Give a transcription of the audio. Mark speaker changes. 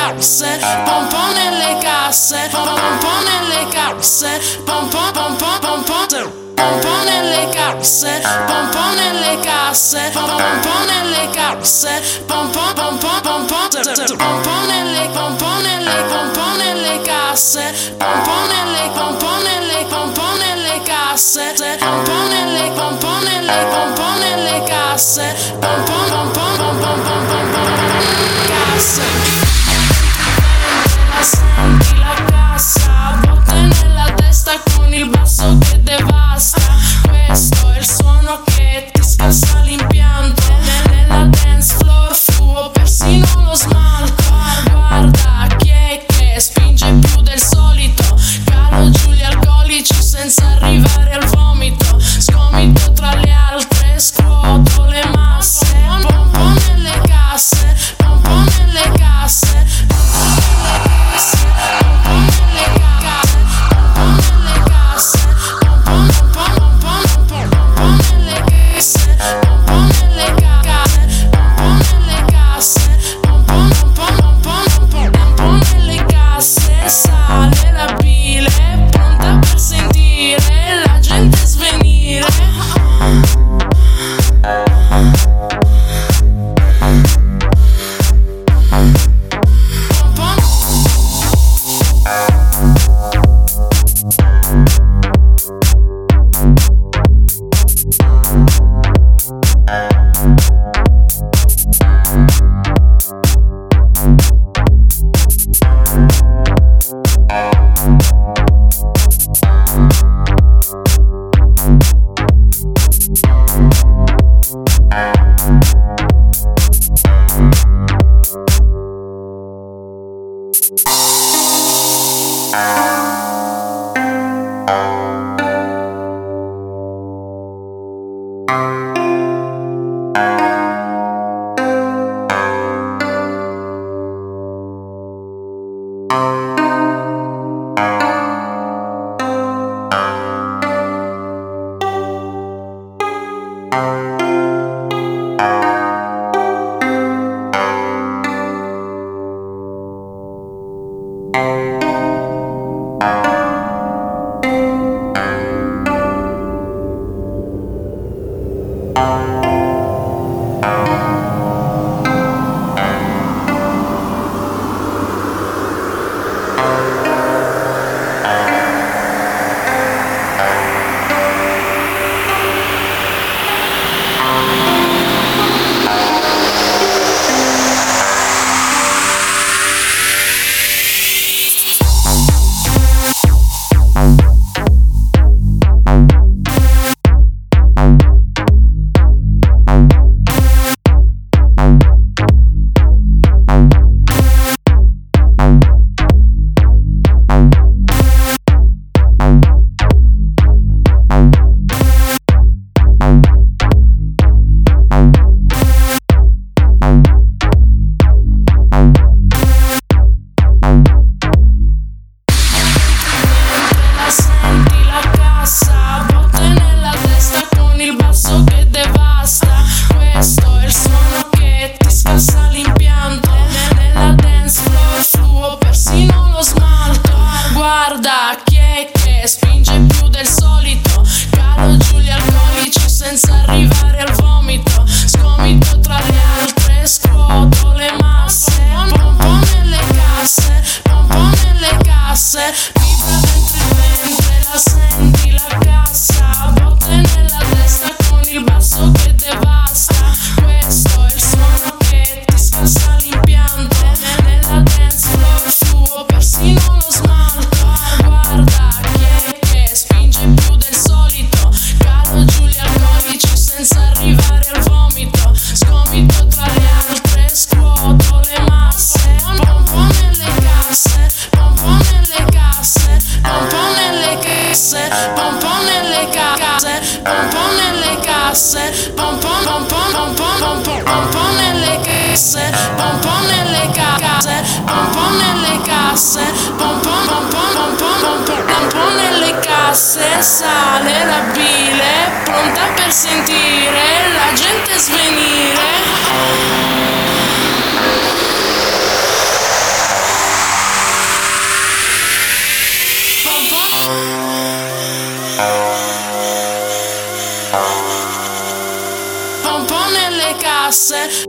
Speaker 1: casse, pom pom nelle casse, pom pom nelle casse, pom pom pom pom pom pom. Pom pom nelle casse, pom pom nelle casse, pom pom nelle casse, pom pom pom pom pom pom. Pom pom nelle pom pom nelle pom pom nelle casse, pom pom nelle pom pom nelle pom pom nelle casse, pom pom nelle pom pom nelle pom pom nelle casse, pom pom pom pom pom pom pom pom pom casse. La senti la cassa, botte nella testa con il basso che devasta. Questo è il suono che ti scassa l'impianto. Nella dance floor fuo persino lo smalto. Guarda chi è che spinge più del solito. Calo giù gli alcolici senza arrivare al vomito. Scomito tra le altre, scuoto le masse. Pom pom nelle casse, pom pom nelle casse, pom pom nelle casse, pom pom nelle casse, pom pom pom pom pom pom nelle casse, pom pom nelle casse, pom pom nelle casse, pom pom pom pom nelle casse. Sale la bile, pronta per sentire la gente svenire.
Speaker 2: Se sale la bile, pronta per sentire la gente svenire. Un po' nelle casse,